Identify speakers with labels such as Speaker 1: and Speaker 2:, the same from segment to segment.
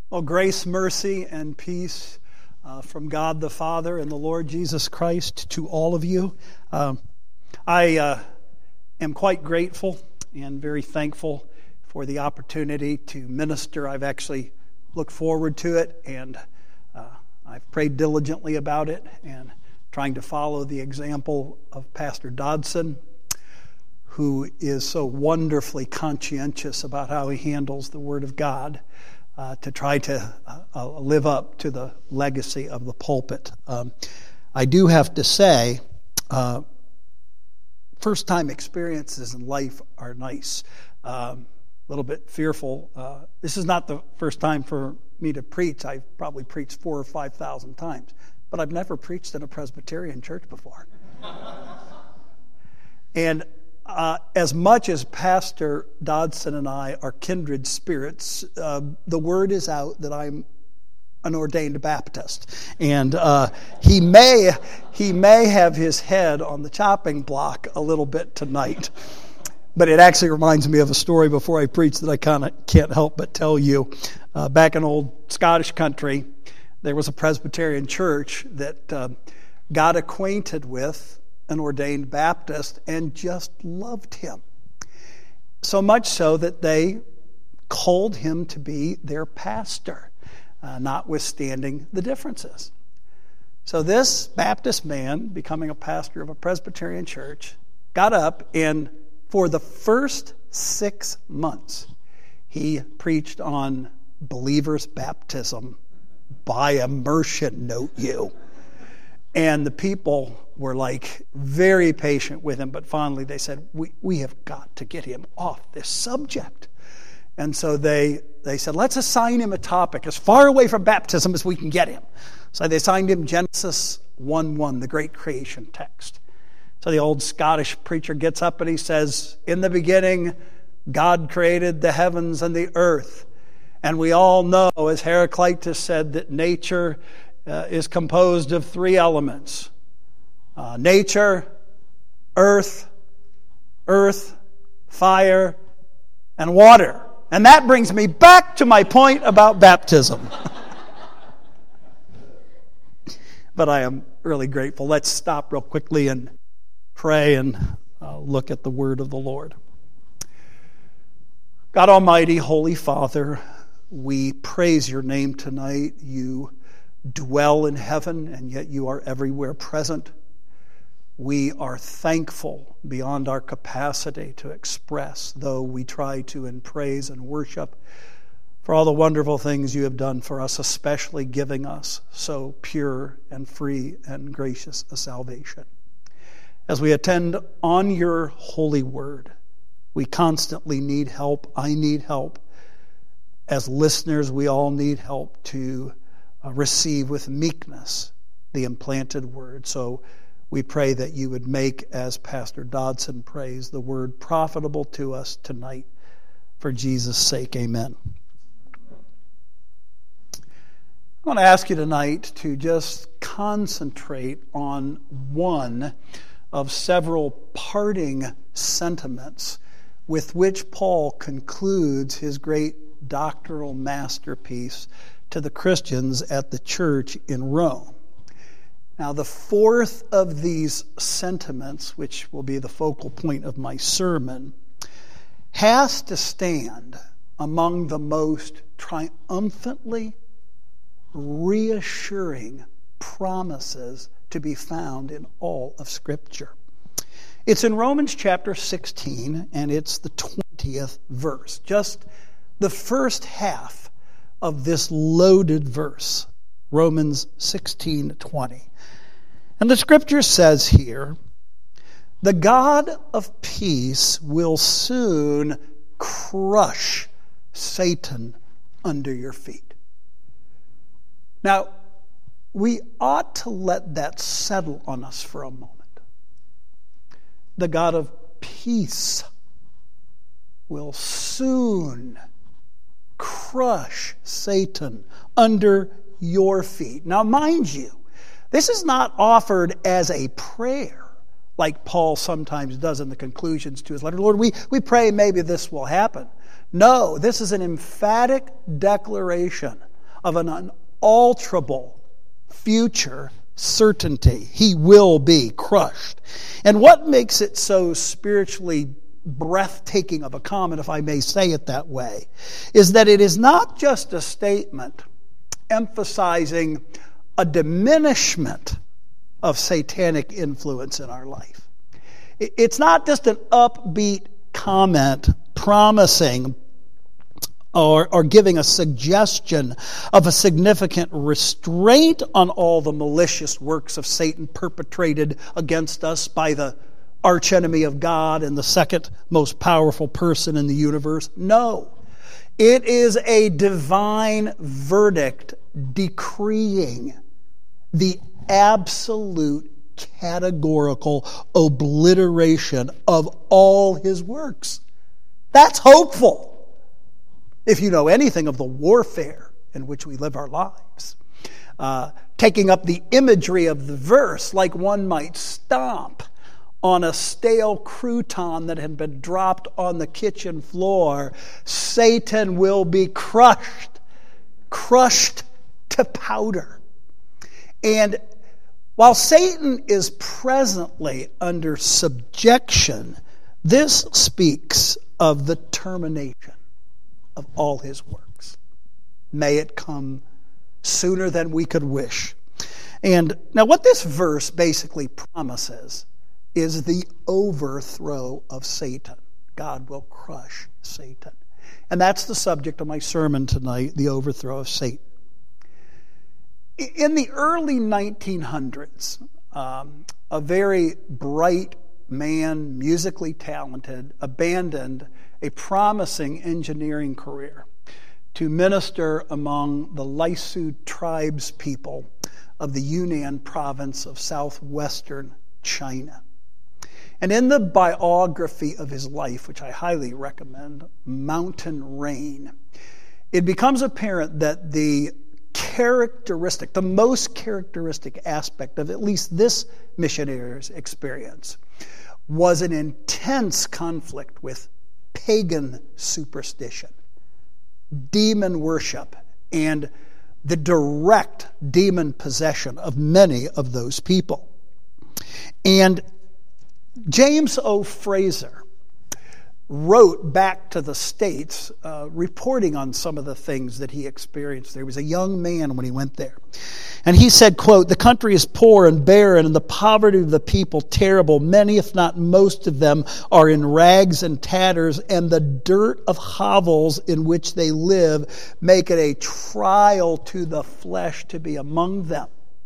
Speaker 1: Well, grace, mercy, and peace from God the Father and the Lord Jesus Christ to all of you. I am quite grateful and very thankful for the opportunity to minister. I've actually looked forward to it, and I've prayed diligently about it and trying to follow the example of Pastor Dodson, who is so wonderfully conscientious about how he handles the Word of God. To try to live up to the legacy of the pulpit. I do have to say, first-time experiences in life are nice. A little bit fearful. This is not the first time for me to preach. I've probably preached 4,000 or 5,000 times, but I've never preached in a Presbyterian church before. And as much as Pastor Dodson and I are kindred spirits, the word is out that I'm an ordained Baptist, and he may have his head on the chopping block a little bit tonight. But it actually reminds me of a story before I preach that I kind of can't help but tell you. Back in old Scottish country, there was a Presbyterian church that got acquainted with an ordained Baptist and just loved him. So much so that they called him to be their pastor, notwithstanding the differences. So this Baptist man, becoming a pastor of a Presbyterian church, got up and for the first 6 months, he preached on believers' baptism by immersion, note you. And the people were like very patient with him, but finally they said, we have got to get him off this subject. And so they said, let's assign him a topic as far away from baptism as we can get him. So they assigned him Genesis 1:1, the great creation text. So the old Scottish preacher gets up and he says, in the beginning, God created the heavens and the earth. And we all know, as Heraclitus said, that nature is composed of 3 elements. Nature, earth, fire, and water. And that brings me back to my point about baptism. But I am really grateful. Let's stop real quickly and pray and look at the word of the Lord. God Almighty, Holy Father, we praise your name tonight. You dwell in heaven, and yet you are everywhere present. We are thankful beyond our capacity to express, though we try to in praise and worship, for all the wonderful things you have done for us, especially giving us so pure and free and gracious a salvation. As we attend on your holy word, we constantly need help. I need help. As listeners, we all need help to receive with meekness the implanted word. So we pray that you would make, as Pastor Dodson prays, the word profitable to us tonight. For Jesus' sake, amen. I want to ask you tonight to just concentrate on one of several parting sentiments with which Paul concludes his great doctrinal masterpiece to the Christians at the church in Rome. Now, the fourth of these sentiments, which will be the focal point of my sermon, has to stand among the most triumphantly reassuring promises to be found in all of Scripture. It's in Romans chapter 16, and it's the 20th verse, just the first half of this loaded verse, Romans 16:20. And the Scripture says here, the God of peace will soon crush Satan under your feet. Now, we ought to let that settle on us for a moment. The God of peace will soon crush Satan under your feet. Now, mind you, this is not offered as a prayer like Paul sometimes does in the conclusions to his letter. Lord, we pray maybe this will happen. No, this is an emphatic declaration of an unalterable future certainty. He will be crushed. And what makes it so spiritually breathtaking of a comment, if I may say it that way, is that it is not just a statement emphasizing a diminishment of satanic influence in our life. It's not just an upbeat comment promising or giving a suggestion of a significant restraint on all the malicious works of Satan perpetrated against us by the archenemy of God and the second most powerful person in the universe. No. It is a divine verdict decreeing the absolute categorical obliteration of all his works. That's hopeful, if you know anything of the warfare in which we live our lives. Taking up the imagery of the verse, like one might stomp on a stale crouton that had been dropped on the kitchen floor, Satan will be crushed to powder. And while Satan is presently under subjection, this speaks of the termination of all his works. May it come sooner than we could wish. And now what this verse basically promises is the overthrow of Satan. God will crush Satan. And that's the subject of my sermon tonight, the overthrow of Satan. In the early 1900s, a very bright man, musically talented, abandoned a promising engineering career to minister among the Lisu tribes people of the Yunnan province of southwestern China. And in the biography of his life, which I highly recommend, Mountain Rain, it becomes apparent that the most characteristic aspect of at least this missionary's experience was an intense conflict with pagan superstition, demon worship, and the direct demon possession of many of those people. And James O. Fraser wrote back to the States, reporting on some of the things that he experienced there. He was a young man when he went there. And he said, quote, "The country is poor and barren, and the poverty of the people terrible. Many, if not most of them, are in rags and tatters, and the dirt of hovels in which they live make it a trial to the flesh to be among them."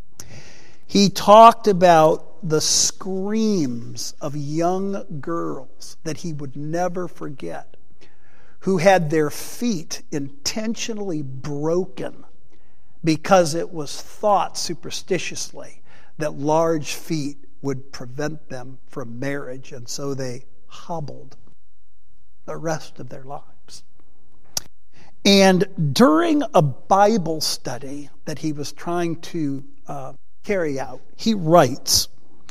Speaker 1: He talked about the screams of young girls that he would never forget, who had their feet intentionally broken because it was thought superstitiously that large feet would prevent them from marriage, and so they hobbled the rest of their lives. And during a Bible study that he was trying to carry out, he writes,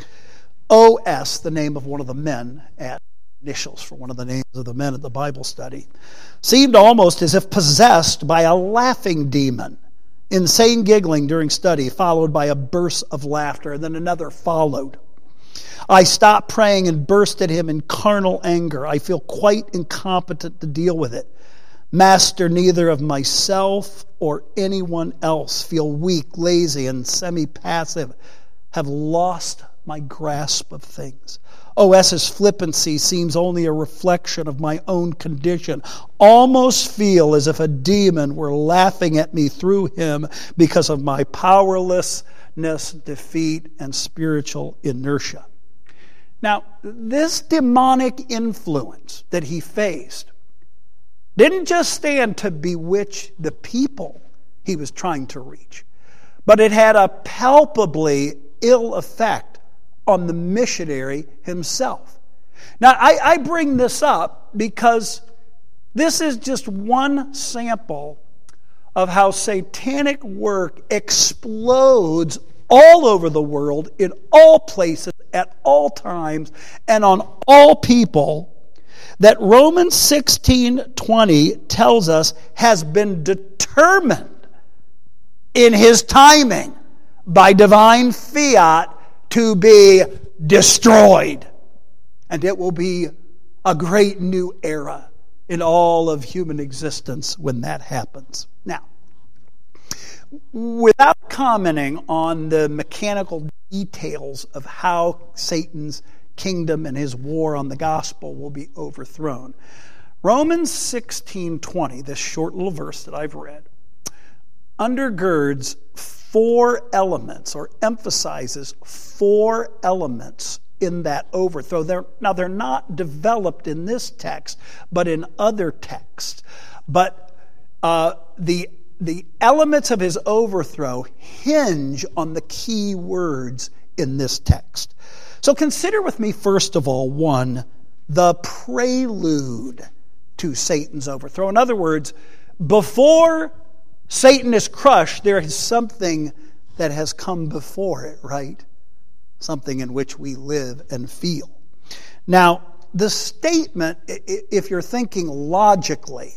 Speaker 1: O.S., the name of one of the men, at initials for one of the names of the men at the Bible study, seemed almost as if possessed by a laughing demon. Insane giggling during study, followed by a burst of laughter, and then another followed. I stopped praying and burst at him in carnal anger. I feel quite incompetent to deal with it. Master neither of myself or anyone else. Feel weak, lazy, and semi-passive. Have lost my grasp of things. O.S.'s flippancy seems only a reflection of my own condition. Almost feel as if a demon were laughing at me through him because of my powerlessness, defeat, and spiritual inertia. Now, this demonic influence that he faced didn't just stand to bewitch the people he was trying to reach, but it had a palpably ill effect on the missionary himself. Now, I bring this up because this is just one sample of how satanic work explodes all over the world, in all places, at all times, and on all people, that Romans 16:20 tells us has been determined in his timing, by divine fiat, to be destroyed. And it will be a great new era in all of human existence when that happens. Now, without commenting on the mechanical details of how Satan's kingdom and his war on the gospel will be overthrown, Romans 16:20, this short little verse that I've read, undergirds four elements, or emphasizes four elements in that overthrow. They're not developed in this text, but in other texts. But the elements of his overthrow hinge on the key words in this text. So consider with me, first of all, one, the prelude to Satan's overthrow. In other words, before Satan is crushed, there is something that has come before it, right? Something in which we live and feel. Now, the statement, if you're thinking logically,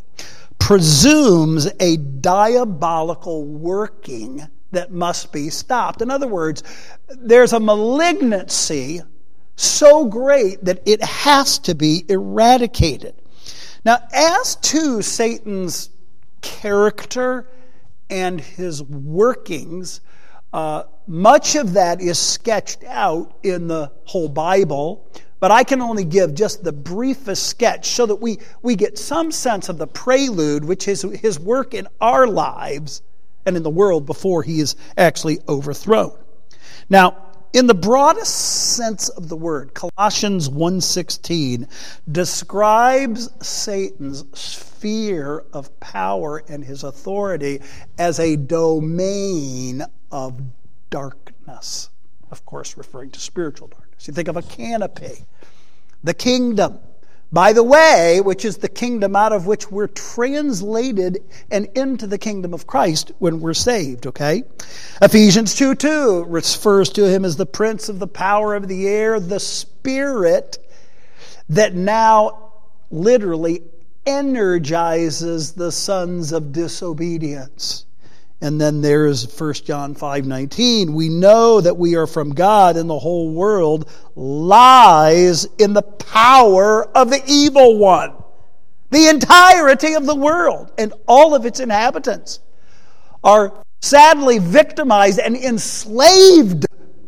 Speaker 1: presumes a diabolical working that must be stopped. In other words, there's a malignancy so great that it has to be eradicated. Now, as to Satan's character and his workings, much of that is sketched out in the whole Bible, but I can only give just the briefest sketch so that we get some sense of the prelude, which is his work in our lives and in the world before he is actually overthrown. Now, in the broadest sense of the word, Colossians 1:16 describes Satan's sphere of power and his authority as a domain of darkness. Of course, referring to spiritual darkness. You think of a canopy, the kingdom, by the way, which is the kingdom out of which we're translated and into the kingdom of Christ when we're saved, okay? Ephesians 2:2 refers to him as the prince of the power of the air, the spirit that now literally energizes the sons of disobedience. And then there's 1 John 5:19. We know that we are from God, and the whole world lies in the power of the evil one. The entirety of the world and all of its inhabitants are sadly victimized and enslaved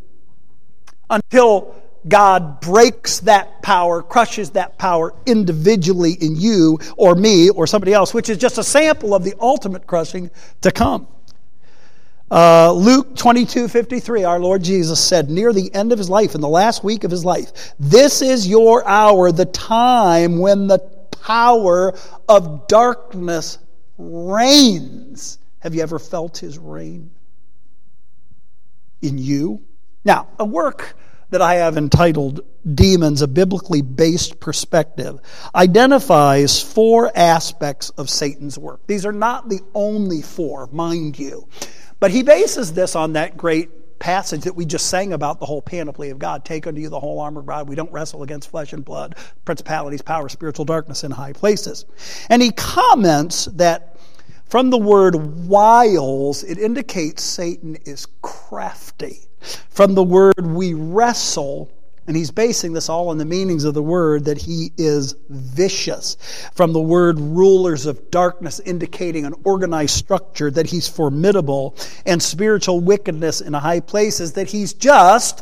Speaker 1: until God breaks that power, crushes that power individually in you or me or somebody else, which is just a sample of the ultimate crushing to come. Luke 22:53, our Lord Jesus said near the end of his life, in the last week of his life, "This is your hour, the time when the power of darkness reigns." Have you ever felt his reign in you? Now, a work that I have entitled Demons, a Biblically Based Perspective, identifies four aspects of Satan's work. These are not the only four, mind you. But he bases this on that great passage that we just sang about, the whole panoply of God. Take unto you the whole armor of God. We don't wrestle against flesh and blood, principalities, power, spiritual darkness in high places. And he comments that from the word wiles, it indicates Satan is crafty. From the word we wrestle, and he's basing this all on the meanings of the word, that he is vicious. From the word rulers of darkness, indicating an organized structure, that he's formidable. And spiritual wickedness in high places, that he's just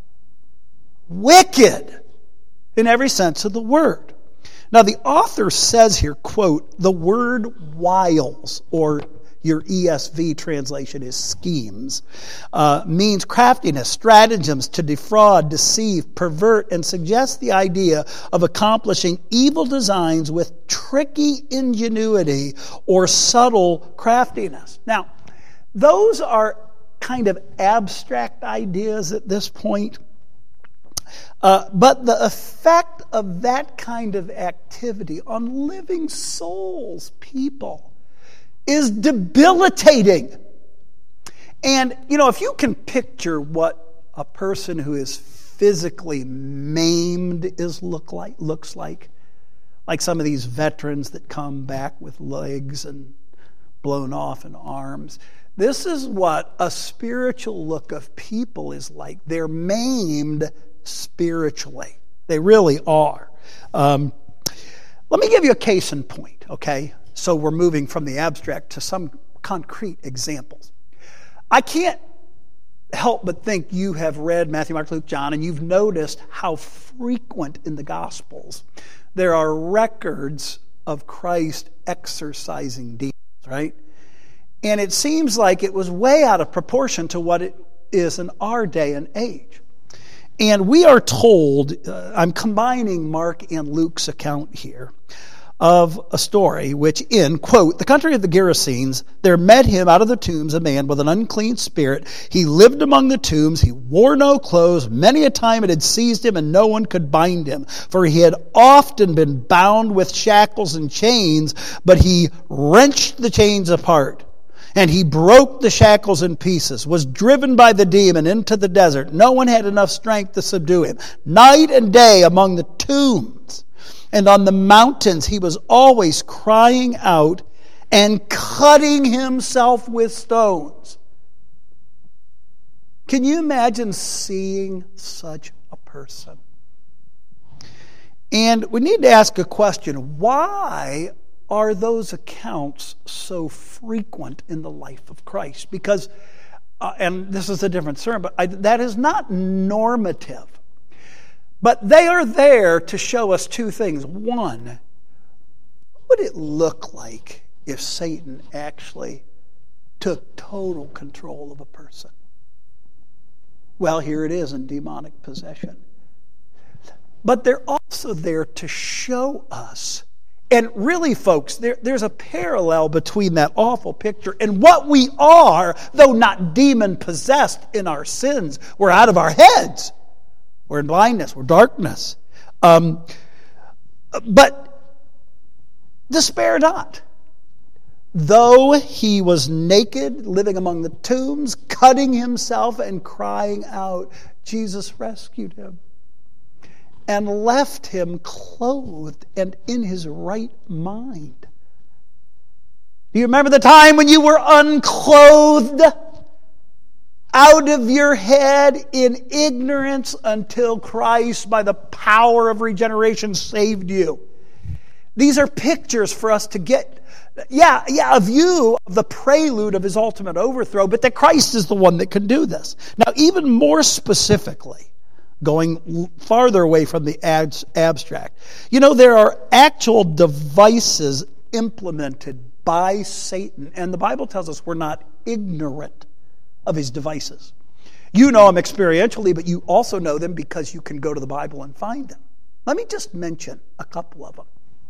Speaker 1: wicked in every sense of the word. Now the author says here, quote, the word wiles, or your ESV translation is schemes, means craftiness, stratagems to defraud, deceive, pervert, and suggest the idea of accomplishing evil designs with tricky ingenuity or subtle craftiness. Now, those are kind of abstract ideas at this point. But the effect of that kind of activity on living souls, people, is debilitating. And, if you can picture what a person who is physically maimed looks like some of these veterans that come back with legs and blown off and arms, This is what a spiritual look of people is like. They're maimed spiritually. They really are. Let me give you a case in point, okay? So we're moving from the abstract to some concrete examples. I can't help but think you have read Matthew, Mark, Luke, John, and you've noticed how frequent in the Gospels there are records of Christ exorcising demons, right? And it seems like it was way out of proportion to what it is in our day and age. And we are told, I'm combining Mark and Luke's account here, of a story which in, quote, the country of the Gerasenes, there met him out of the tombs a man with an unclean spirit. He lived among the tombs. He wore no clothes. Many a time it had seized him and no one could bind him, for he had often been bound with shackles and chains, but he wrenched the chains apart. And he broke the shackles in pieces, was driven by the demon into the desert. No one had enough strength to subdue him. Night and day among the tombs and on the mountains, he was always crying out and cutting himself with stones. Can you imagine seeing such a person? And we need to ask a question. Why are those accounts so frequent in the life of Christ? Because, and this is a different sermon, but that is not normative. But they are there to show us two things. One, what would it look like if Satan actually took total control of a person? Well, here it is in demonic possession. But they're also there to show us, and really, folks, there's a parallel between that awful picture and what we are, though not demon-possessed in our sins. We're out of our heads. We're in blindness. We're darkness. But despair not. Though he was naked, living among the tombs, cutting himself and crying out, Jesus rescued him and left him clothed and in his right mind. Do you remember the time when you were unclothed, out of your head in ignorance, until Christ, by the power of regeneration, saved you? These are pictures for us to get, a view of the prelude of his ultimate overthrow, but that Christ is the one that can do this. Now, even more specifically, going farther away from the abstract, there are actual devices implemented by Satan, and the Bible tells us we're not ignorant of his devices. You know them experientially, but you also know them because you can go to the Bible and find them. Let me just mention a couple of them.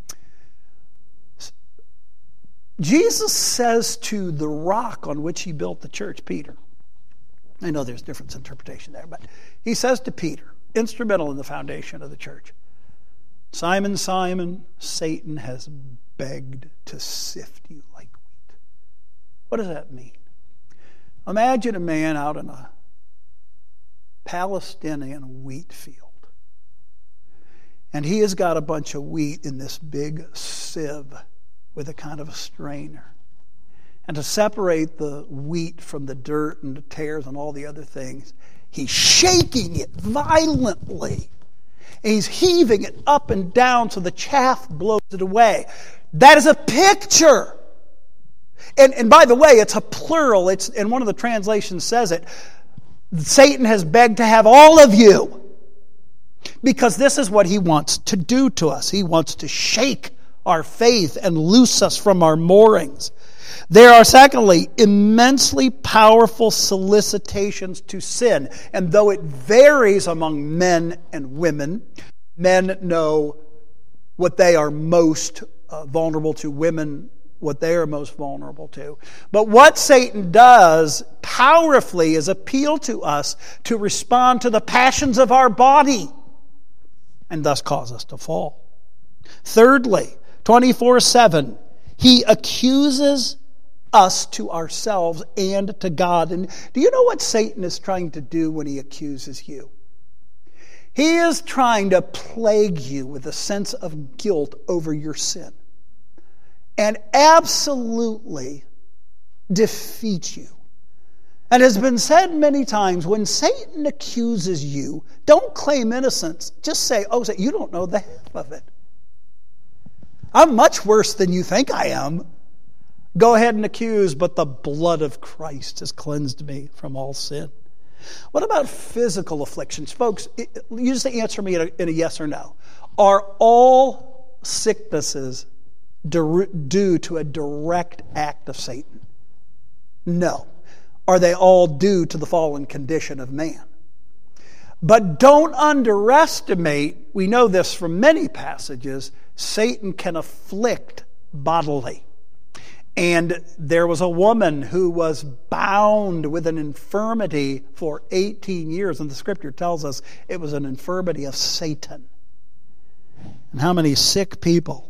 Speaker 1: Jesus says to the rock on which he built the church, Peter. I know there's different interpretation there, but he says to Peter, instrumental in the foundation of the church, Simon, Simon, Satan has begged to sift you like wheat. What does that mean? Imagine a man out in a Palestinian wheat field, and he has got a bunch of wheat in this big sieve with a kind of a strainer. And to separate the wheat from the dirt and the tares and all the other things, he's shaking it violently. And he's heaving it up and down so the chaff blows it away. That is a picture. And by the way, it's a plural. And one of the translations says it. Satan has begged to have all of you. Because this is what he wants to do to us. He wants to shake our faith and loose us from our moorings. There are, secondly, immensely powerful solicitations to sin. And though it varies among men and women, men know what they are most vulnerable to, women what they are most vulnerable to. But what Satan does powerfully is appeal to us to respond to the passions of our body and thus cause us to fall. Thirdly, 24/7, he accuses us to ourselves and to God. And do you know what Satan is trying to do when he accuses you? He is trying to plague you with a sense of guilt over your sin and absolutely defeat you And it has been said many times, when Satan accuses you, don't claim innocence. Just say, oh, you don't know the half of it. I'm much worse than you think I am. Go ahead and accuse, but the blood of Christ has cleansed me from all sin. What about physical afflictions? Folks, you just answer me in a yes or no. Are all sicknesses due to a direct act of Satan? No. Are they all due to the fallen condition of man? But don't underestimate, we know this from many passages, Satan can afflict bodily. And there was a woman who was bound with an infirmity for 18 years, and the Scripture tells us it was an infirmity of Satan. And how many sick people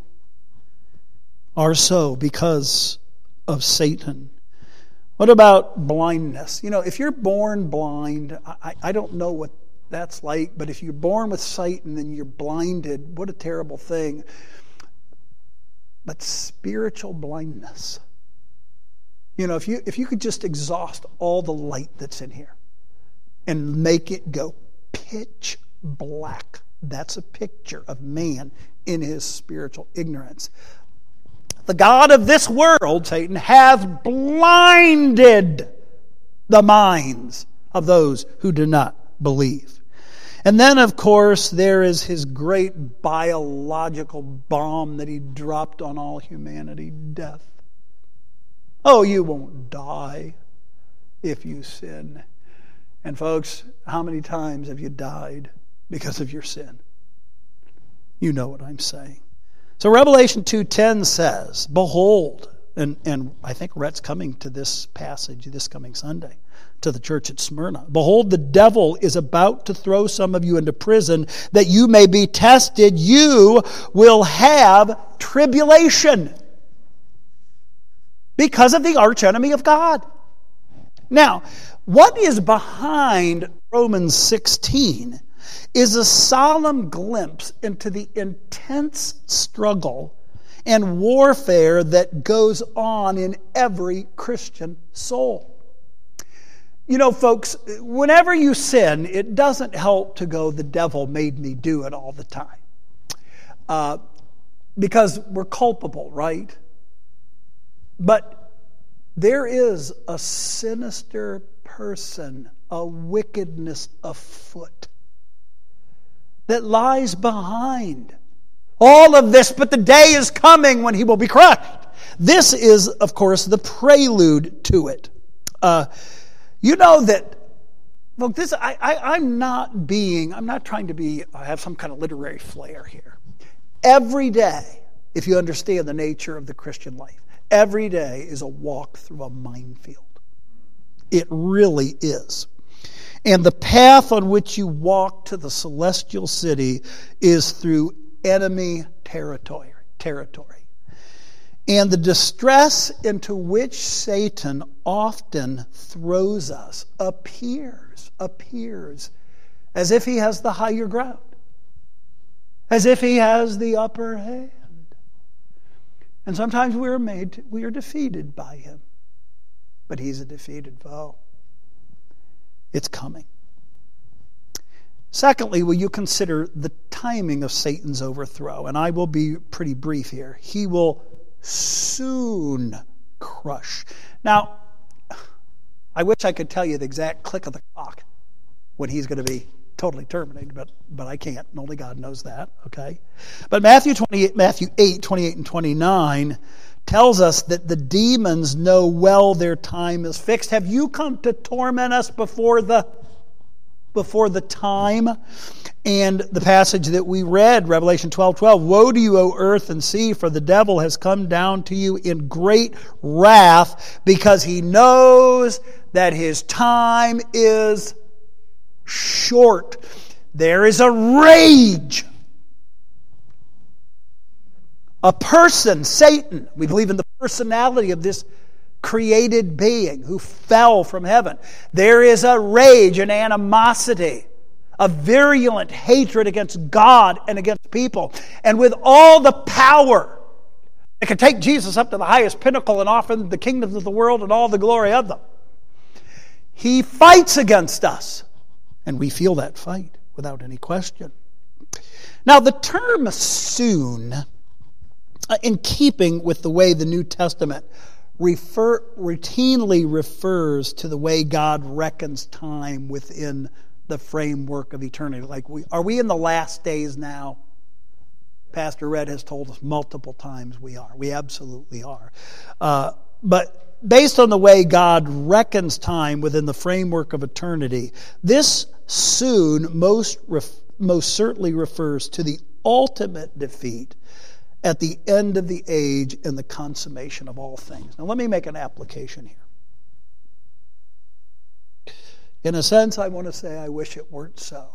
Speaker 1: are so because of Satan? What about blindness? You know, if you're born blind, I don't know what that's like, but if you're born with sight and then you're blinded, what a terrible thing. But spiritual blindness. You know, if you could just exhaust all the light that's in here and make it go pitch black, that's a picture of man in his spiritual ignorance. The God of this world, Satan, has blinded the minds of those who do not believe. And then, of course, there is his great biological bomb that he dropped on all humanity, death. Oh, you won't die if you sin. And folks, how many times have you died because of your sin? You know what I'm saying. So Revelation 2:10 says, behold, and I think Rhett's coming to this passage this coming Sunday, to the church at Smyrna. Behold, the devil is about to throw some of you into prison that you may be tested. You will have tribulation because of the archenemy of God. Now, what is behind Romans 16 is a solemn glimpse into the intense struggle and warfare that goes on in every Christian soul. You know, folks, whenever you sin, it doesn't help to go, the devil made me do it all the time. Because we're culpable, right? But there is a sinister person, a wickedness afoot that lies behind all of this, but the day is coming when he will be crushed. This is, of course, the prelude to it. You know that, look, this I'm not trying to be, I have some kind of literary flair here. Every day, if you understand the nature of the Christian life, every day is a walk through a minefield. It really is. And the path on which you walk to the celestial city is through enemy territory. And the distress into which Satan often throws us appears as if he has the higher ground, as if he has the upper hand. And sometimes we are defeated by him, but he's a defeated foe. It's coming. Secondly, will you consider the timing of Satan's overthrow? And I will be pretty brief here. He will soon crush. Now, I wish I could tell you the exact click of the clock when he's going to be totally terminated, but I can't, and only God knows that, okay? But Matthew 8, 28 and 29 tells us that the demons know well their time is fixed. Have you come to torment us before the time? And the passage that we read, Revelation 12:12, woe to you, O earth and sea, for the devil has come down to you in great wrath, because he knows that his time is short. There is a rage. A person, Satan, we believe in the personality of this created being who fell from heaven. There is a rage, an animosity, a virulent hatred against God and against people. And with all the power, it could take Jesus up to the highest pinnacle and offer the kingdoms of the world and all the glory of them. He fights against us. And we feel that fight without any question. Now, the term soon, in keeping with the way the New Testament routinely refers to the way God reckons time within the framework of eternity. Like, are we in the last days now? Pastor Red has told us multiple times we are. We absolutely are. But based on the way God reckons time within the framework of eternity, this soon most certainly refers to the ultimate defeat at the end of the age and the consummation of all things. Now let me make an application here. In a sense, I want to say I wish it weren't so.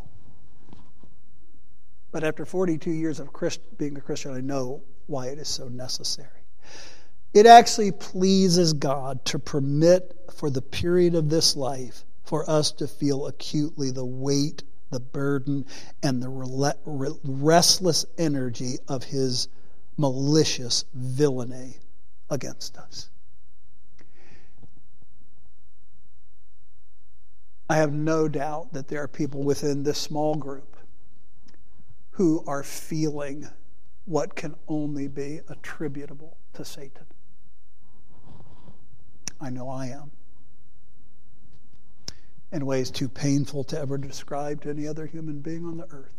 Speaker 1: But after 42 years of being a Christian, I know why it is so necessary. It actually pleases God to permit for the period of this life for us to feel acutely the weight, the burden, and the restless energy of His malicious villainy against us. I have no doubt that there are people within this small group who are feeling what can only be attributable to Satan. I know I am. In ways too painful to ever describe to any other human being on the earth.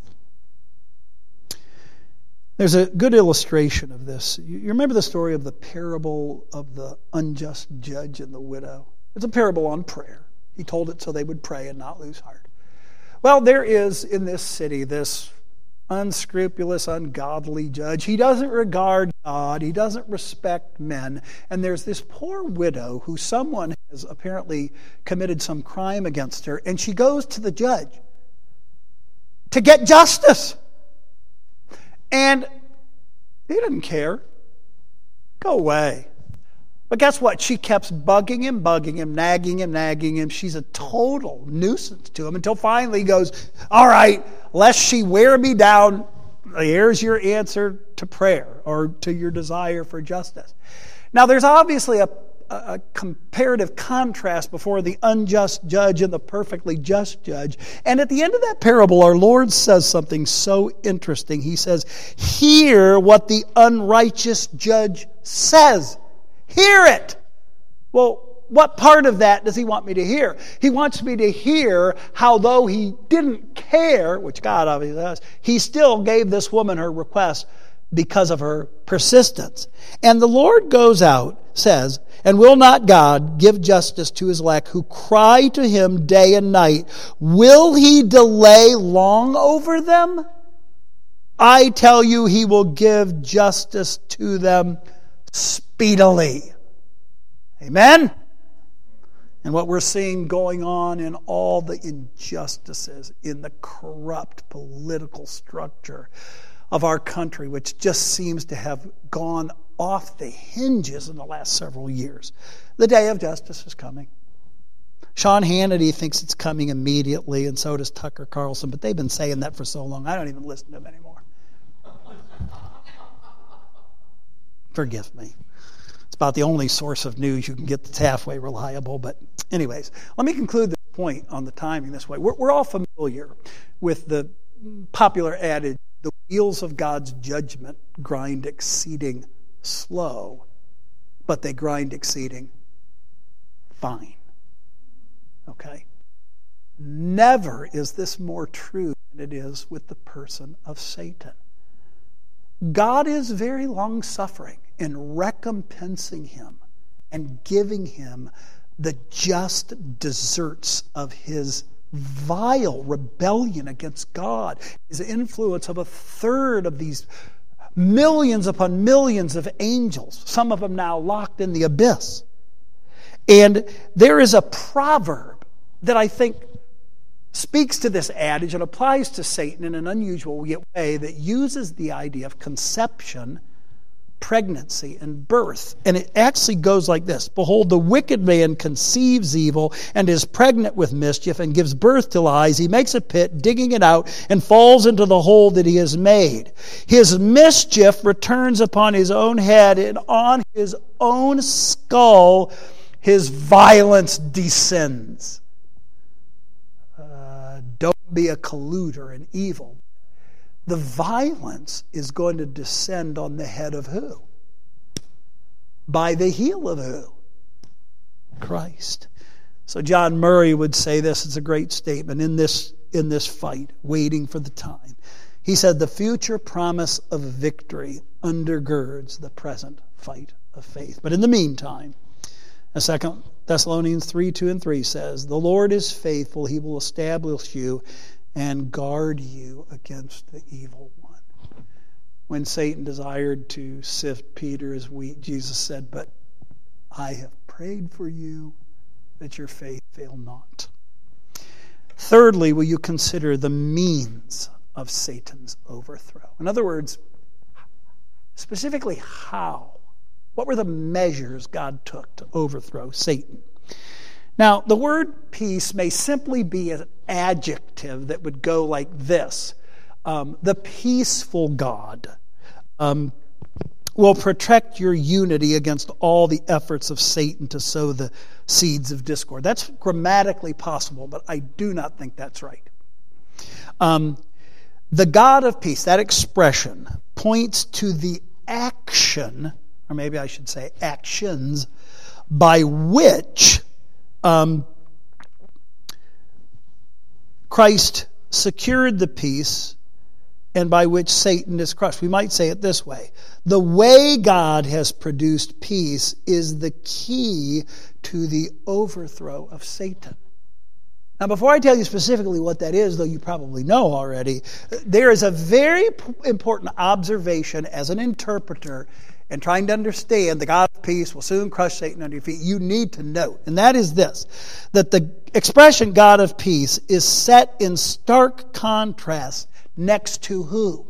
Speaker 1: There's a good illustration of this. You remember the story of the parable of the unjust judge and the widow? It's a parable on prayer. He told it so they would pray and not lose heart. Well, there is in this city this unscrupulous, ungodly judge. He doesn't regard God. He doesn't respect men. And there's this poor widow who someone has apparently committed some crime against her. And she goes to the judge to get justice. And he didn't care. Go away. But guess what? She kept bugging him, nagging him. She's a total nuisance to him until finally he goes, all right, lest she wear me down, here's your answer to prayer or to your desire for justice. Now, there's obviously a comparative contrast before the unjust judge and the perfectly just judge. And at the end of that parable, our Lord says something so interesting. He says, hear what the unrighteous judge says. Hear it. Well, what part of that does he want me to hear? He wants me to hear how though he didn't care, which God obviously does, he still gave this woman her request because of her persistence. And the Lord goes out, says, and will not God give justice to His elect who cry to Him day and night? Will He delay long over them? I tell you, He will give justice to them speedily. Amen? And what we're seeing going on in all the injustices, in the corrupt political structure of our country, which just seems to have gone off the hinges in the last several years. The day of justice is coming. Sean Hannity thinks it's coming immediately, and so does Tucker Carlson, but they've been saying that for so long, I don't even listen to them anymore. Forgive me. It's about the only source of news you can get that's halfway reliable. But anyways, let me conclude this point on the timing this way. We're all familiar with the popular adage, the wheels of God's judgment grind exceeding slow, but they grind exceeding fine. Okay? Never is this more true than it is with the person of Satan. God is very long-suffering in recompensing him and giving him the just deserts of his vile rebellion against God, his influence of a third of these millions upon millions of angels, some of them now locked in the abyss. And there is a proverb that I think speaks to this adage and applies to Satan in an unusual way that uses the idea of conception, pregnancy, and birth. And it actually goes like this. Behold, the wicked man conceives evil and is pregnant with mischief and gives birth to lies. He makes a pit, digging it out, and falls into the hole that he has made. His mischief returns upon his own head, and on his own skull his violence descends. be a colluder in evil. The violence is going to descend on the head of who? By the heel of who? Christ. So John Murray would say this, it's a great statement, in this fight, waiting for the time. He said, the future promise of victory undergirds the present fight of faith. But in the meantime, 2 Thessalonians 3:2-3 says, the Lord is faithful, he will establish you and guard you against the evil one. When Satan desired to sift Peter as wheat, Jesus said, but I have prayed for you that your faith fail not. Thirdly, will you consider the means of Satan's overthrow? In other words, specifically how? What were the measures God took to overthrow Satan? Now, the word peace may simply be an adjective that would go like this. The peaceful God will protect your unity against all the efforts of Satan to sow the seeds of discord. That's grammatically possible, but I do not think that's right. The God of peace, that expression, points to the action, or maybe I should say actions, by which Christ secured the peace and by which Satan is crushed. We might say it this way. The way God has produced peace is the key to the overthrow of Satan. Now, before I tell you specifically what that is, though you probably know already, there is a very important observation as an interpreter and trying to understand the God of peace will soon crush Satan under your feet. You need to note, and that is this, that the expression God of peace is set in stark contrast next to who?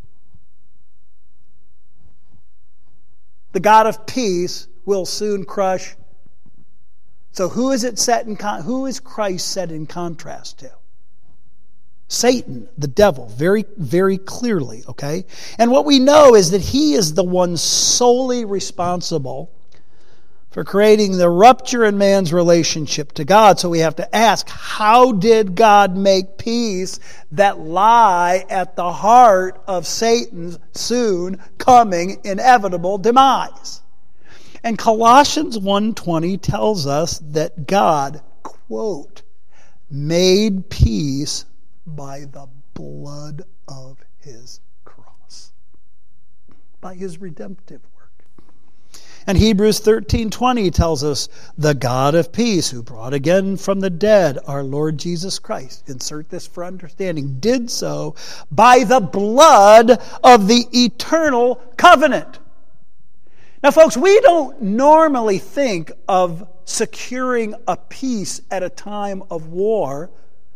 Speaker 1: The God of peace will soon crush. So who is Christ set in contrast to? Satan, the devil, very, very clearly, okay? And what we know is that he is the one solely responsible for creating the rupture in man's relationship to God. So we have to ask, how did God make peace that lie at the heart of Satan's soon coming inevitable demise? And Colossians 1:20 tells us that God, quote, made peace by the blood of his cross, by his redemptive work. And Hebrews 13:20 tells us, the God of peace, who brought again from the dead our Lord Jesus Christ, insert this for understanding, did so by the blood of the eternal covenant. Now, folks, we don't normally think of securing a peace at a time of war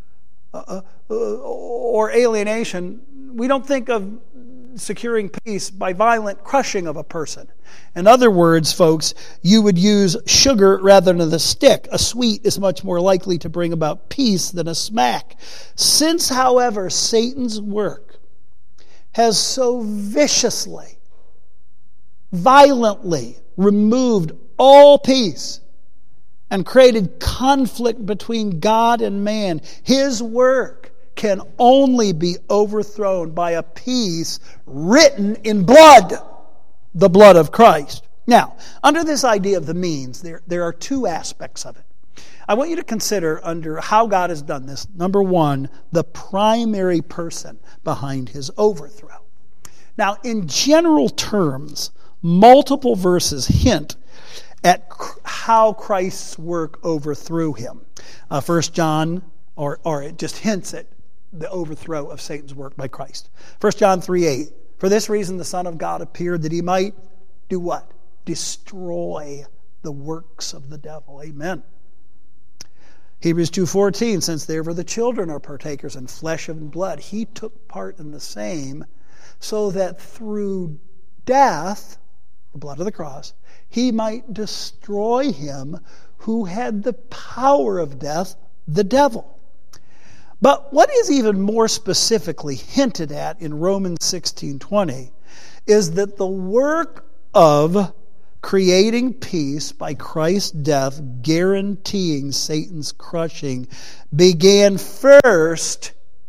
Speaker 1: or alienation. We don't think of securing peace by violent crushing of a person. In other words, folks, you would use sugar rather than the stick. A sweet is much more likely to bring about peace than a smack. Since, however, Satan's work has so viciously, violently removed all peace and created conflict between God and man, his work can only be overthrown by a peace written in blood, the blood of Christ. Now, under this idea of the means, there are two aspects of it. I want you to consider under how God has done this. Number one, the primary person behind his overthrow. Now, in general terms, multiple verses hint at how Christ's work overthrew him. 1 John, or it just hints at the overthrow of Satan's work by Christ. 1 John 3:8. For this reason the Son of God appeared, that he might do what? Destroy the works of the devil. Amen. Hebrews 2:14. Since therefore the children are partakers in flesh and blood, he took part in the same, so that through death, the blood of the cross, he might destroy him who had the power of death, the devil. But what is even more specifically hinted at in Romans 16:20 is that the work of creating peace by Christ's death, guaranteeing Satan's crushing, began first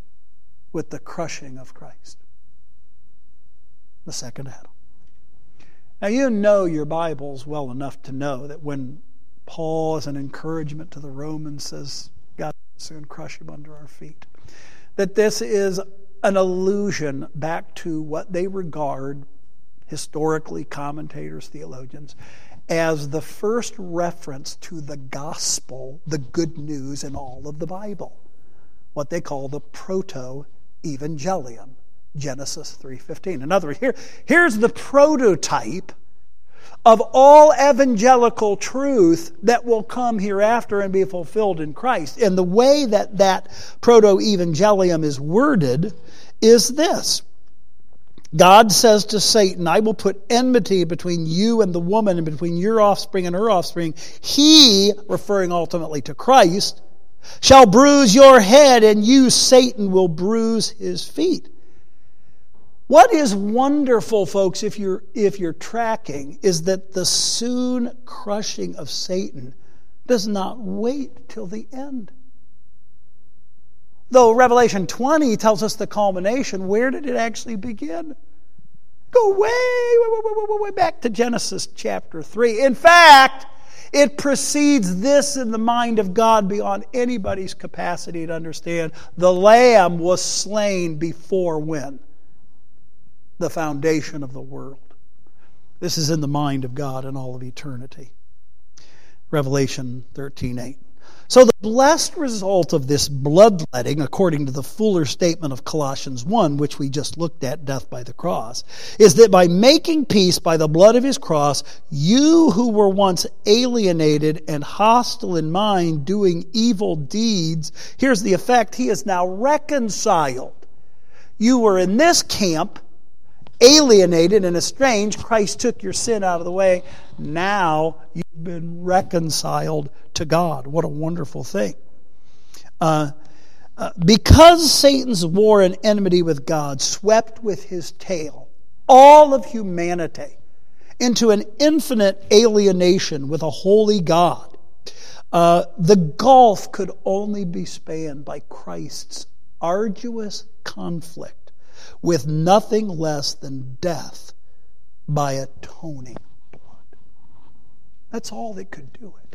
Speaker 1: with the crushing of Christ. The second Adam. Now you know your Bibles well enough to know that when Paul, as an encouragement to the Romans, says, God will soon crush him under our feet, that this is an allusion back to what they regard, historically, commentators, theologians, as the first reference to the gospel, the good news in all of the Bible. What they call the proto-evangelium, Genesis 3:15. In other words, here's the prototype of all evangelical truth that will come hereafter and be fulfilled in Christ. And the way that proto-evangelium is worded is this. God says to Satan, I will put enmity between you and the woman and between your offspring and her offspring. He, referring ultimately to Christ, shall bruise your head, and you, Satan, will bruise his feet. What is wonderful, folks, if you're tracking, is that the soon crushing of Satan does not wait till the end. Though Revelation 20 tells us the culmination, where did it actually begin? Go way back to Genesis chapter 3. In fact, it precedes this in the mind of God beyond anybody's capacity to understand. The Lamb was slain before when? The foundation of the world. This is in the mind of God in all of eternity. Revelation 13:8. So the blessed result of this bloodletting, according to the fuller statement of Colossians 1, which we just looked at, death by the cross, is that by making peace by the blood of his cross, you who were once alienated and hostile in mind, doing evil deeds, here's the effect, he is now reconciled. You were in this camp, alienated and estranged. Christ took your sin out of the way. Now you've been reconciled to God. What a wonderful thing. Because Satan's war and enmity with God swept with his tail all of humanity into an infinite alienation with a holy God, the gulf could only be spanned by Christ's arduous conflict with nothing less than death by atoning blood. That's all that could do it.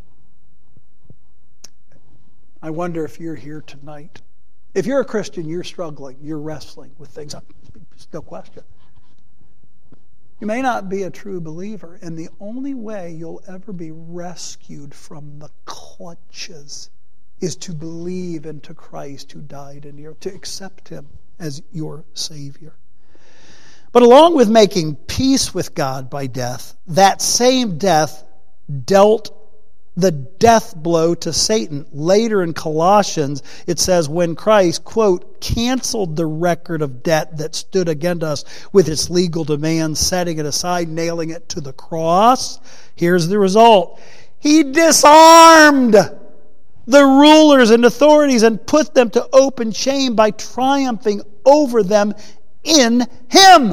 Speaker 1: I wonder if you're here tonight. If you're a Christian, you're struggling, you're wrestling with things. There's no question. You may not be a true believer, and the only way you'll ever be rescued from the clutches is to believe into Christ who died in you, to accept him as your Savior. But along with making peace with God by death, that same death dealt the death blow to Satan. Later in Colossians, it says, when Christ, quote, canceled the record of debt that stood against us with its legal demands, setting it aside, nailing it to the cross, here's the result. He disarmed the rulers and authorities and put them to open shame by triumphing over them in him.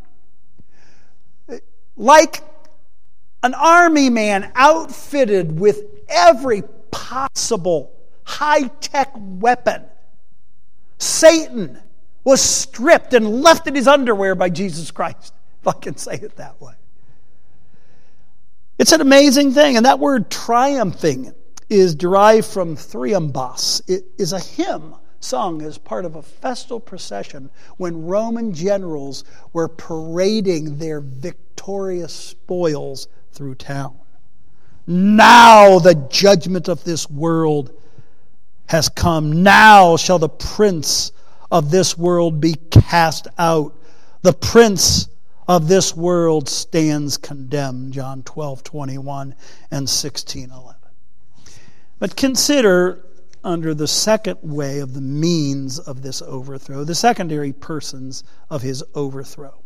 Speaker 1: Like an army man outfitted with every possible high-tech weapon, Satan was stripped and left in his underwear by Jesus Christ, if I can say it that way. It's an amazing thing, and that word triumphing is derived from thriambos. It is a hymn sung as part of a festal procession when Roman generals were parading their victorious spoils through town. Now the judgment of this world has come. Now shall the prince of this world be cast out. The prince of this world stands condemned. John 12:21 and 16:11. But consider, under the second way of the means of this overthrow, the secondary persons of his overthrow.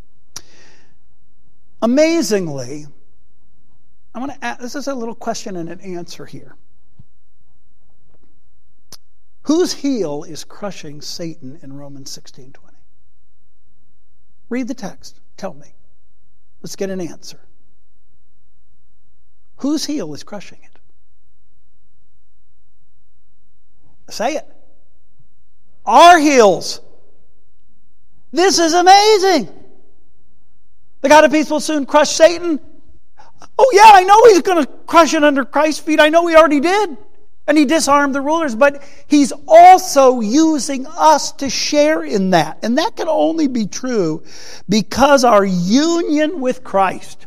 Speaker 1: Amazingly, I want to ask, this is a little question and an answer here. Whose heel is crushing Satan in Romans 16:20? Read the text. Tell me. Let's get an answer. Whose heel is crushing it? Say it. Our heels. This is amazing. The God of peace will soon crush Satan. Oh yeah, I know He's going to crush it under Christ's feet. I know He already did. And He disarmed the rulers. But He's also using us to share in that. And that can only be true because our union with Christ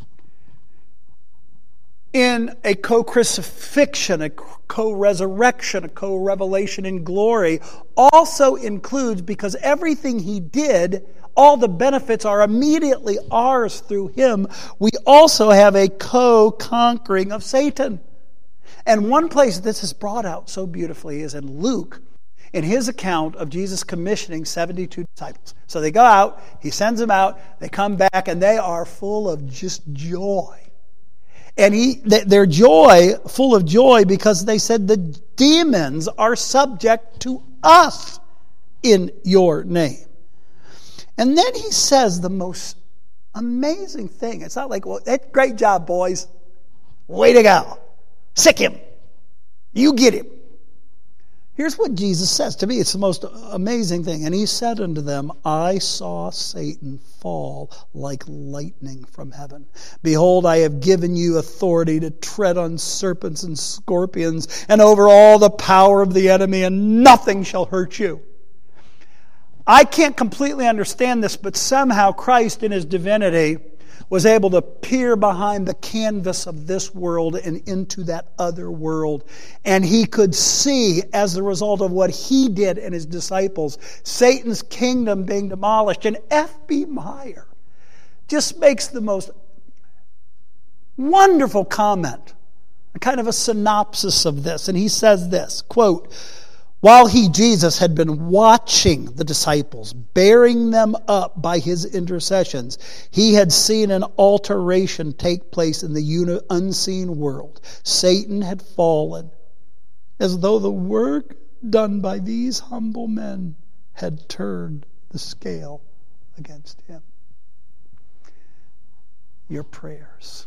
Speaker 1: in a co-crucifixion, a co-resurrection, a co-revelation in glory also includes, because everything He did, all the benefits are immediately ours through Him, we also have a co-conquering of Satan. And one place this is brought out so beautifully is in Luke, in his account of Jesus commissioning 72 disciples. So they go out, He sends them out, they come back, and they are full of just joy. And their joy, full of joy, because they said the demons are subject to us in your name. And then He says the most amazing thing. It's not like, well, great job, boys. Way to go. Sick him. You get him. Here's what Jesus says. To me, it's the most amazing thing. And He said unto them, I saw Satan fall like lightning from heaven. Behold, I have given you authority to tread on serpents and scorpions and over all the power of the enemy, and nothing shall hurt you. I can't completely understand this, but somehow Christ in His divinity was able to peer behind the canvas of this world and into that other world. And He could see, as the result of what He did and His disciples, Satan's kingdom being demolished. And F.B. Meyer just makes the most wonderful comment, a kind of a synopsis of this. And he says this, quote, while He, Jesus, had been watching the disciples, bearing them up by His intercessions, He had seen an alteration take place in the unseen world. Satan had fallen, as though the work done by these humble men had turned the scale against Him. Your prayers,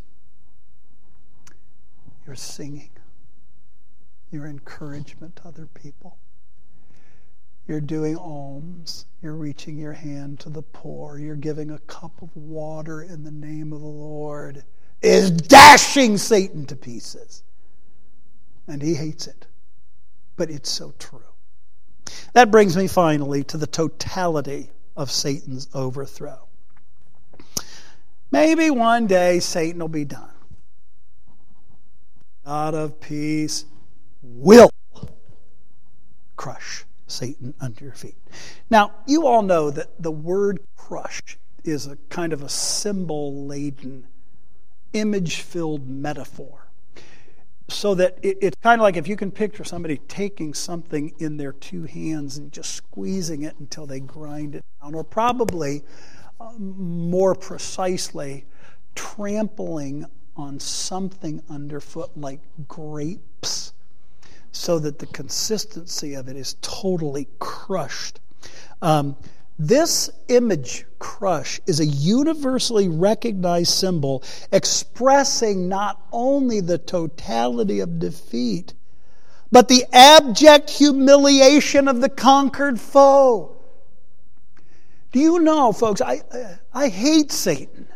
Speaker 1: your singing, your encouragement to other people, you're doing alms, you're reaching your hand to the poor, you're giving a cup of water in the name of the Lord, is dashing Satan to pieces. And he hates it. But it's so true. That brings me finally to the totality of Satan's overthrow. Maybe one day Satan will be done. God of peace will crush Satan under your feet. Now, you all know that the word crush is a kind of a symbol-laden, image-filled metaphor. So that it's kind of like if you can picture somebody taking something in their two hands and just squeezing it until they grind it down, or probably more precisely, trampling on something underfoot like grapes, so that the consistency of it is totally crushed. This image, crush, is a universally recognized symbol expressing not only the totality of defeat, but the abject humiliation of the conquered foe. Do you know, folks, I hate Satan.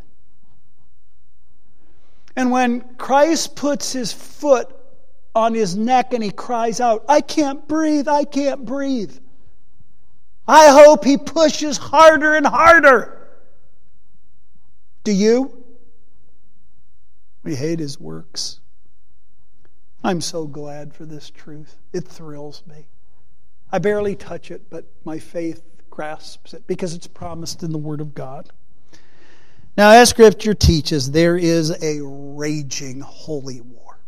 Speaker 1: And when Christ puts His foot on His neck and He cries out, I can't breathe, I can't breathe, I hope He pushes harder and harder. Do you? We hate His works. I'm so glad for this truth. It thrills me. I barely touch it, but my faith grasps it because it's promised in the Word of God. Now, as Scripture teaches, there is a raging holy war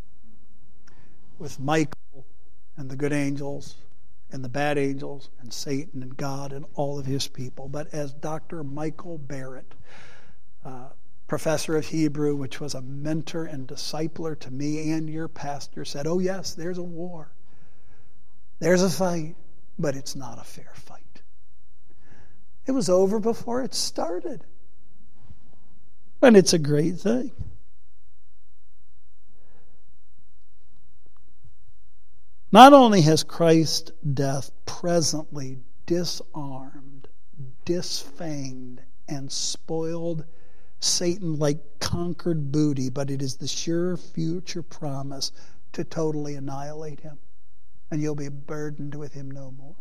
Speaker 1: with Michael and the good angels and the bad angels and Satan and God and all of His people. But as Dr. Michael Barrett, professor of Hebrew, which was a mentor and discipler to me and your pastor, said, oh yes, there's a war. There's a fight, but it's not a fair fight. It was over before it started. And it's a great thing. Not only has Christ's death presently disarmed disfanged and spoiled Satan like conquered booty, but it is the sure future promise to totally annihilate him. And you'll be burdened with him no more.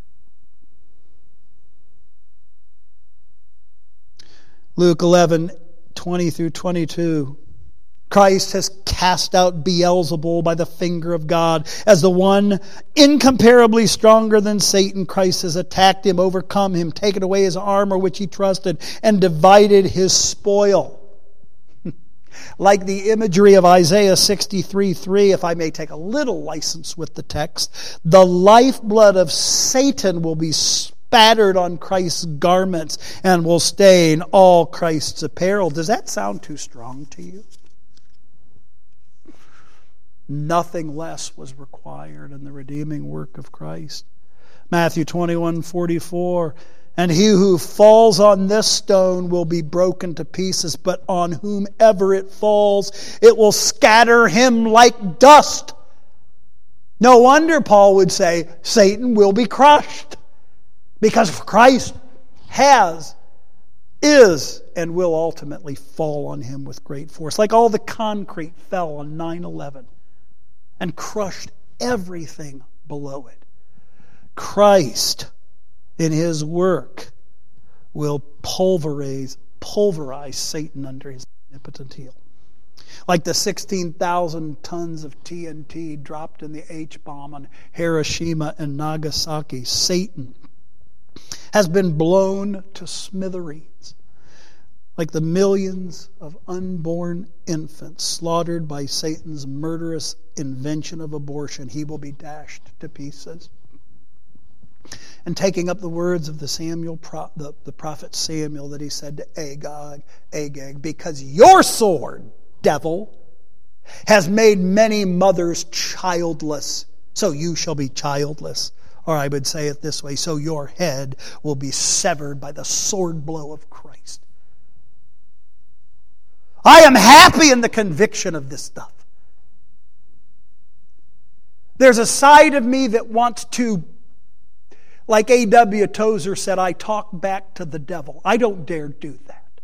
Speaker 1: Luke 11:20 through 22. Christ has cast out Beelzebul by the finger of God. As the one incomparably stronger than Satan, Christ has attacked him, overcome him, taken away his armor which he trusted, and divided his spoil. Like the imagery of Isaiah 63:3, if I may take a little license with the text, the lifeblood of Satan will be spattered on Christ's garments and will stain all Christ's apparel. Does that sound too strong to you? Nothing less was required in the redeeming work of Christ. Matthew 21:44, and he who falls on this stone will be broken to pieces, but on whomever it falls, it will scatter him like dust. No wonder Paul would say Satan will be crushed, because Christ is, and will ultimately fall on him with great force. Like all the concrete fell on 9/11 and crushed everything below it. Christ, in his work, will pulverize Satan under his omnipotent heel. Like the 16,000 tons of TNT dropped in the H-bomb on Hiroshima and Nagasaki, Satan has been blown to smithereens. Like the millions of unborn infants slaughtered by Satan's murderous invention of abortion, he will be dashed to pieces. And taking up the words of the prophet Samuel, that he said to Agag, because your sword, devil, has made many mothers childless, so you shall be childless. Or I would say it this way, so your head will be severed by the sword blow of Christ. I am happy in the conviction of this stuff. There's a side of me that wants to, like A.W. Tozer said, I talk back to the devil. I don't dare do that.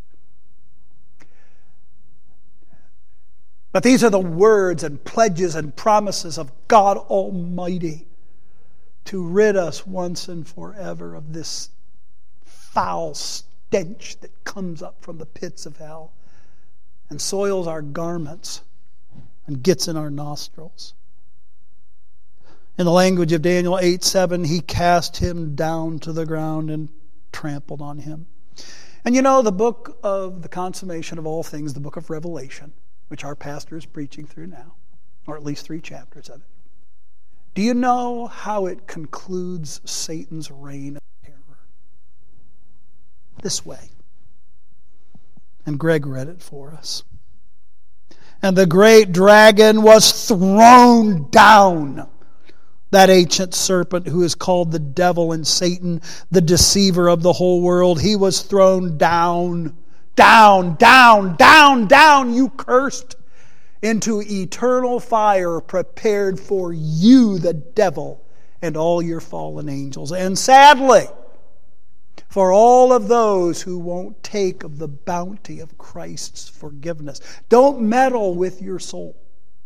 Speaker 1: But these are the words and pledges and promises of God Almighty to rid us once and forever of this foul stench that comes up from the pits of hell and soils our garments and gets in our nostrils. In the language of Daniel 8:7, he cast him down to the ground and trampled on him. And you know, the book of the consummation of all things, the book of Revelation, which our pastor is preaching through now, or at least 3 chapters of it. Do you know how it concludes Satan's reign of terror? This way. And Greg read it for us. And the great dragon was thrown down, that ancient serpent who is called the devil and Satan, the deceiver of the whole world. He was thrown down, down, down, down, down, you cursed, into eternal fire prepared for you, the devil, and all your fallen angels. And sadly, for all of those who won't take of the bounty of Christ's forgiveness. Don't meddle with your soul.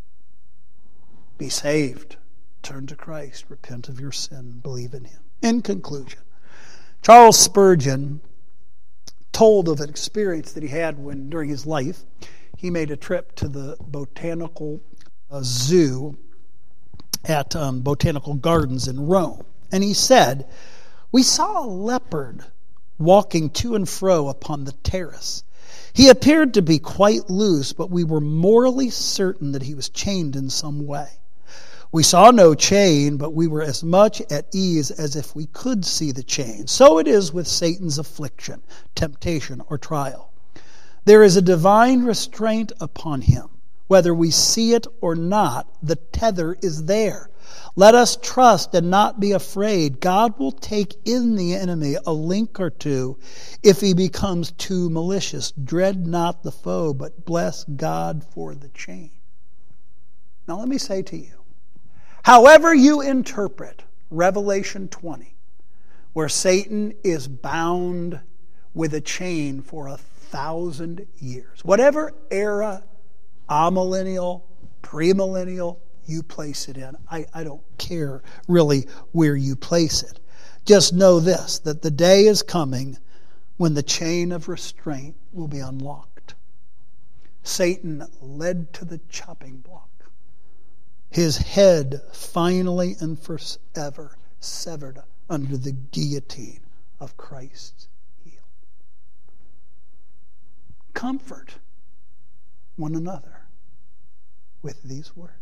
Speaker 1: Be saved. Turn to Christ. Repent of your sin. Believe in Him. In conclusion, Charles Spurgeon told of an experience that he had when, during his life, he made a trip to the botanical zoo at Botanical Gardens in Rome. And he said, we saw a leopard walking to and fro upon the terrace. He appeared to be quite loose, but we were morally certain that he was chained in some way. We saw no chain, but we were as much at ease as if we could see the chain. So it is with Satan's affliction, temptation, or trial. There is a divine restraint upon him. Whether we see it or not, the tether is there. Let us trust and not be afraid. God will take in the enemy a link or two if he becomes too malicious. Dread not the foe, but bless God for the chain. Now let me say to you, however you interpret Revelation 20, where Satan is bound with a chain for 1,000 years. Whatever era, amillennial, premillennial, you place it in. I don't care really where you place it. Just know this, that the day is coming when the chain of restraint will be unlocked. Satan led to the chopping block. His head finally and forever severed under the guillotine of Christ's heel. Comfort one another with these words.